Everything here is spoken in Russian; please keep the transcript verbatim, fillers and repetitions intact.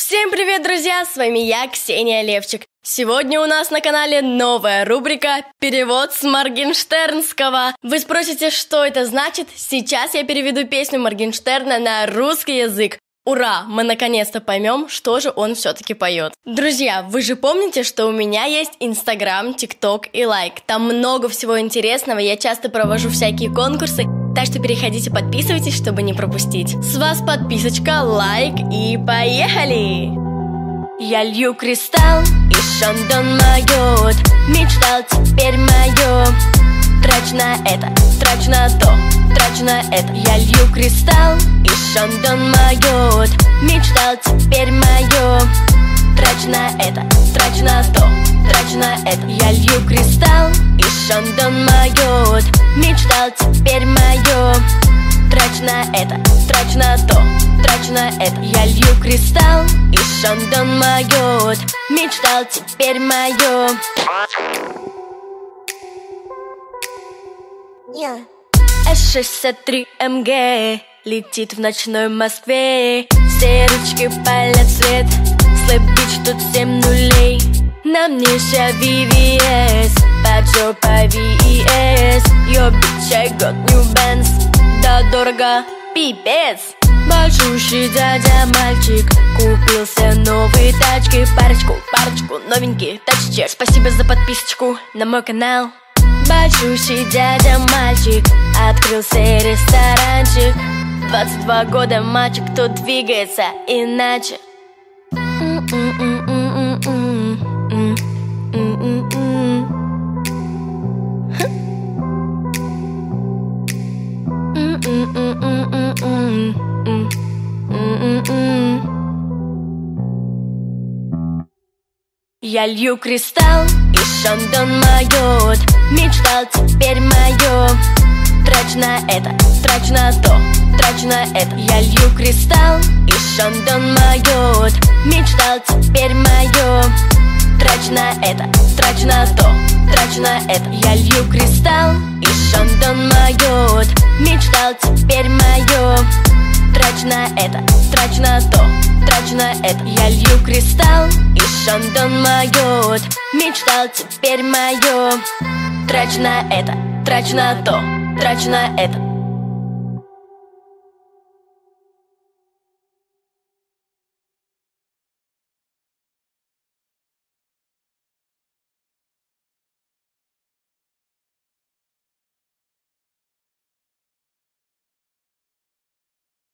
Всем привет, друзья! С вами я, Ксения Левчик. Сегодня у нас на канале новая рубрика «Перевод с Моргенштернского». Вы спросите, что это значит? Сейчас я переведу песню Моргенштерна на русский язык. Ура! Мы наконец-то поймем, что же он все-таки поет. Друзья, вы же помните, что у меня есть Инстаграм, ТикТок и Лайк. Там много всего интересного, я часто провожу всякие конкурсы. Так что переходите, подписывайтесь, чтобы не пропустить. С вас подписочка, лайк и поехали! Я лью кристалл, и Шандон моет. Мечтал, теперь мое. Трачу на это, трачу на то, трачу на это. Я лью кристалл, и Шандон моет. Мечтал, теперь мое. Трачу на это, трачу на то, трачу на это. Я лью кристалл, и Шандон моет. Мечтал, теперь мое. Трачу на это, трачу на то, трачу на это. Я лью кристалл, и Шандон моет. Мечтал, теперь мое. Yeah. эс шестьдесят три эм гэ летит в ночной Москве. Все ручки палят свет. Слэп-бич, тут семь нулей. На мне ща ви ви эс, Паджо по ви и эс. Йо, бич, I got new bands. Да дорого, пипец. Большущий дядя-мальчик купился новые тачки. Парочку, парочку, новенькие тачки. Спасибо за подписочку на мой канал. Большущий дядя-мальчик открылся ресторанчик. Двадцать два года мальчик, тут двигается иначе. Я лью кристалл, и Шандон моет. Мечтал, теперь мое. Трачу на это, трачу на то, трачу на это. Я лью кристалл, и Шандон моет. Мечтал, теперь мое. Трачу на это, трачу на то, трачу на это. Я лью кристалл, и Шандон моет. Мечтал, теперь мое. Трачу на это, трачу на то, трачу на это. Я лью кристалл, и Шандон моет. Мечтал, теперь мое. Трачу на это, трачу на то, трачу на это.